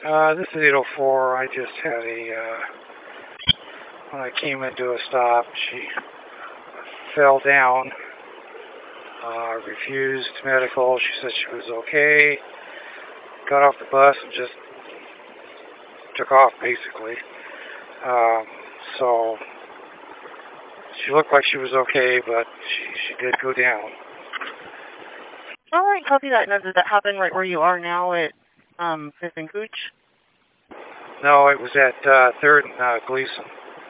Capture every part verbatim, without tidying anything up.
Uh, this is eight oh four. I just had a, uh, when I came into a stop, she fell down, uh, refused medical. She said she was okay, got off the bus and just took off, basically. Um, so she looked like she was okay, but she, she did go down. All right, copy that. Now, did that happen right where you are now at um, Fifth and Cooch? No, it was at uh, third and uh, Gleason.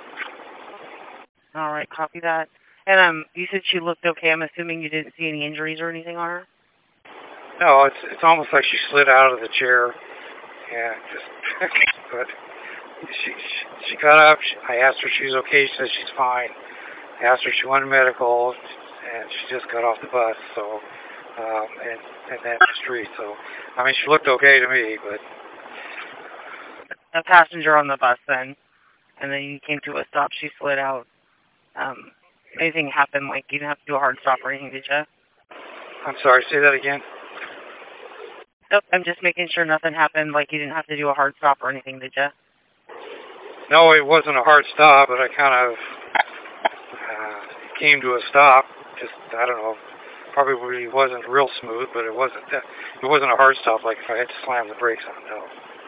All right, copy that. And um, you said she looked okay. I'm assuming you didn't see any injuries or anything on her? No, it's it's almost like she slid out of the chair. Yeah, just, but she, she she got up. She, I asked her if she was okay. She said she's fine. I asked her if she wanted medical, and she just got off the bus. So, um, and and then the street. So, I mean, she looked okay to me, but A passenger on the bus then, and then you came to a stop. She slid out. Um, anything happened? Like you didn't have to do a hard stop or anything, did you? I'm sorry. Say that again. Nope. I'm just making sure nothing happened. Like you didn't have to do a hard stop or anything, did you? No, it wasn't a hard stop, but I kind of uh, came to a stop. Just I don't know. Probably wasn't real smooth, but it wasn't that. It wasn't a hard stop. Like if I had to slam the brakes on, no.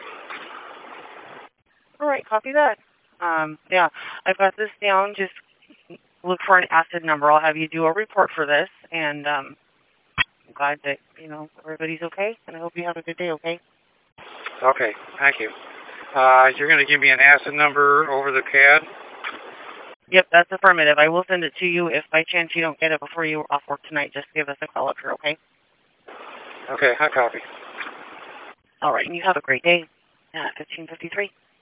All right, copy that. Um, yeah, I've got this down. Just look for an acid number. I'll have you do a report for this, and um, I'm glad that you know everybody's okay, and I hope you have a good day. Okay. Okay, thank you. Uh, you're going to give me an acid number over the C A D? Yep, that's affirmative. I will send it to you. If by chance you don't get it before you're off work tonight, just give us a call up here, okay? Okay, I copy. All right, and you have a great day. Yeah, fifteen fifty-three.